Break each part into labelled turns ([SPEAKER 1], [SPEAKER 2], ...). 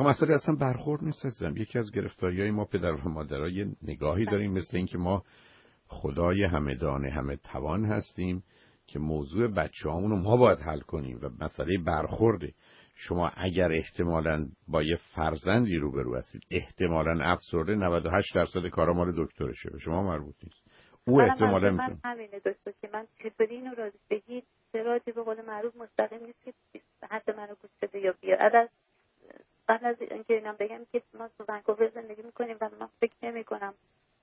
[SPEAKER 1] مسئله اصلا برخورد نیست عزیزم. یکی از گرفتاری‌های ما پدر و مادرها یه نگاهی داریم مثل این که ما خدای همه دانه همه توان هستیم که موضوع بچه‌هامون رو ما باید حل کنیم و مسئله برخورده. شما اگر احتمالاً با یه فرزندی روبرو هستید، احتمالاً افسرده 98% کارا مال دکترشه، به شما مربوط نیست. او احتمالاً
[SPEAKER 2] من همینه دکتر که من چطوری اینو راضی به هیچ سراجی به قول معروف مستقیم نیست که حد منو گوش بده یا بیاد. قبل از اینکه اینم بگم که ما تو ونکوور زندگی میکنیم و من فکر نمی‌کنم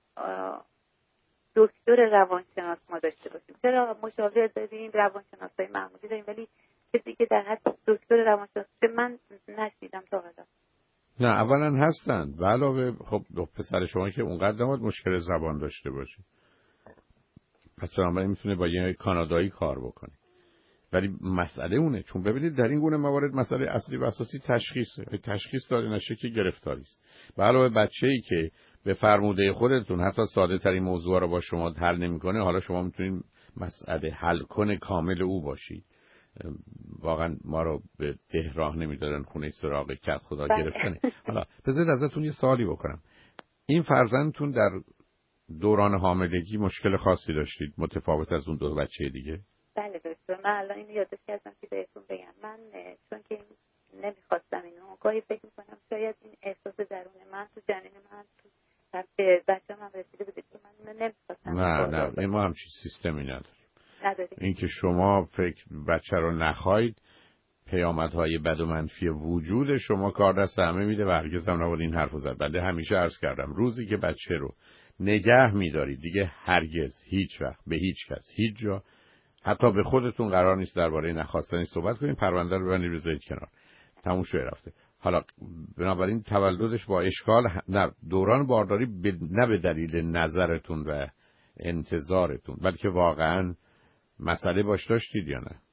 [SPEAKER 2] دکتر روانشناس ما داشته باشیم. چرا مشاور داریم، روانشناسای معمولی داریم، ولی کسی که در حد دکتر روانشناس من نشیدم تا حالا.
[SPEAKER 1] نه اولا هستن و علاوه خب پسر شما که اونقدر نباید مشکل زبان داشته باشه، پس بنابراین میتونه با یه کانادایی کار بکنه. ولی مسئله اونه، چون ببینید در این گونه موارد مسئله اصلی و اساسی تشخیصه. تشخیص داده نشه که گرفتاری است. به علاوه بچه‌ای که به فرموده خودتون حتی ساده ترین موضوع رو با شما حل نمی‌کنه، حالا شما میتونید مسئله حل کن کامل او باشید. واقعا ما رو به ده راه نمیدادن خونه سراغ کت خدا گرفتنه. حالا بذارید ازتون یه سوالی بکنم. این فرزندتون در دوران حاملگی مشکل خاصی داشتید متفاوت از اون دو بچه دیگه؟
[SPEAKER 2] بله دکتر، من الان اینو یادداشت کردم که بهتون بگم. من چون که نمیخواستم اینو، گاهی فکر میکنم شاید این احساس درون من تو جنین من تو به بچه‌م هم رسیده بوده که من نمیخواستم.
[SPEAKER 1] نه ما همچین سیستمی نداریم. این که شما فکر بچه رو نخواید پیامدهای بد و منفی وجود شما کار دست همه میده و هرگز هم نباید این حرفو زد. بنده همیشه عرض کردم روزی که بچه رو نگه میدارید دیگه هرگز هیچ وقت به هیچ کس هیچ جا حتی به خودتون قرار نیست درباره نخواستنی صحبت کنید. پرونده رو ببندید بذارید کنار، تموم شده رفته. حالا بنابراین تولدش با اشکال نه دوران بارداری نه به دلیل نظرتون و انتظارتون، بلکه واقعا مسئله باش داشتید یا نه؟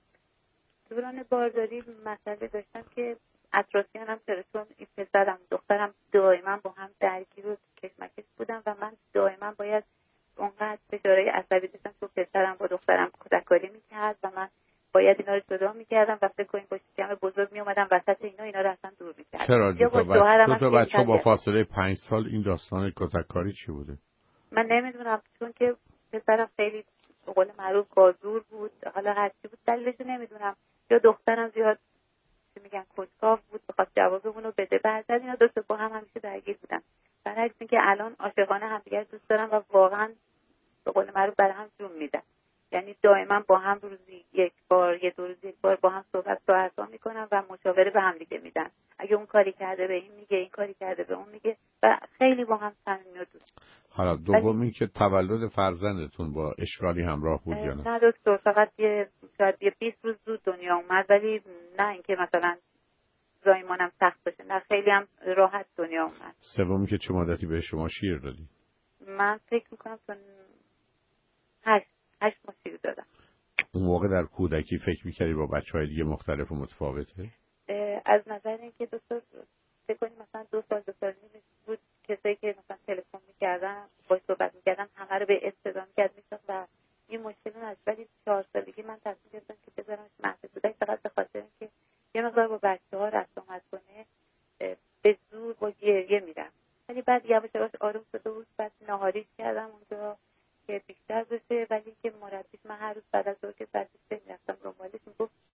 [SPEAKER 2] دوران بارداری مسئله داشتم که اطرافیانم چون این پسرم دخترم دائما با هم درگیر و کشمکش بودم و من دائما باید اونقدر فشارهای عصبی داشتم که پسرم با دخترم کودکاری میکرد و من باید اینا رو جدا میکردم و فکر کنیم با شکم بزرگ میومدم وسط اینا رو اصلا دور میکردم.
[SPEAKER 1] چرا دو تا بچه با فاصله 5 سال این داستان کودکاری چی بوده؟
[SPEAKER 2] من نمیدونم، چون که پسرم خیلی به قول معروف گازور بود، حالا هرچی بود دلیلش نمیدونم، یا دخترم زیاد چی میگن کودکاو بود بخواد جوابمون رو بده. بعد اینا دو تا با هم همیشه درگیر بودن. برعکس اینکه الان عاشقانه همدیگه دوست دارن و واقعا به قول معروف برای هم جون میدن. یعنی دائما با هم روزی یک بار یا 2 روز یک بار با هم صحبت میکنن و مشاوره به هم دیگه میدن. اگه اون کاری کرده به این میگه، این کاری کرده به اون میگه و خیلی با هم صمیمی و دوست.
[SPEAKER 1] حالا دومی که تولد فرزندتون با اشکالی همراه بود یا نه؟
[SPEAKER 2] نه دکتر، فقط شاید 20 روز زود دنیا اومد، ولی نه اینکه مثلا زایمانم سخت باشه، نه خیلی هم راحت دنیا اومد.
[SPEAKER 1] سومی که چه مدتی به شما شیر دادی؟
[SPEAKER 2] من فکر میکنم چون 8 ماه شیر دادم.
[SPEAKER 1] اون موقع در کودکی فکر میکردی با بچه‌های دیگه مختلف و متفاوته؟
[SPEAKER 2] از نظر اینکه دکتر فکر کنید مثلا 2 سال بود کسایی که مثلا تلفن میکردن باهاش صحبت میکردن همه رو به استدام میکرد میشد و این مشکل نداشت. ولی 4 سالگی من تصمیم گرفتم که بذارمش مهد کودک فقط به خاطر اینکه یه مقدار با بچه‌ها رفت آمد کنه، به زور با گریه میرم. ولی بعد یواش یواش آروم شده بود. بعد ناهاریش کردم اونجا که بیشتر بشه، ولی که مربیش من هر روز بعد از ظهر که ساعت